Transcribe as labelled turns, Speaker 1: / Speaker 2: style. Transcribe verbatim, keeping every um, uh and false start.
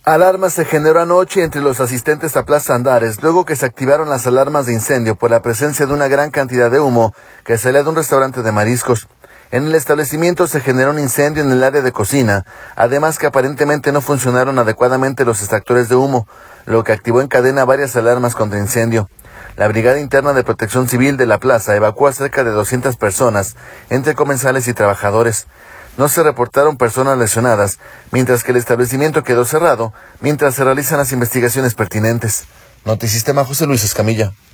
Speaker 1: Alarma se generó anoche entre los asistentes a Plaza Andares, luego que se activaron las alarmas de incendio por la presencia de una gran cantidad de humo que salía de un restaurante de mariscos. En el establecimiento se generó un incendio en el área de cocina, además que aparentemente no funcionaron adecuadamente los extractores de humo, lo que activó en cadena varias alarmas contra incendio. La Brigada Interna de Protección Civil de la plaza evacuó a cerca de doscientas personas, entre comensales y trabajadores. No se reportaron personas lesionadas, mientras que el establecimiento quedó cerrado, mientras se realizan las investigaciones pertinentes. Notisistema José Luis Escamilla.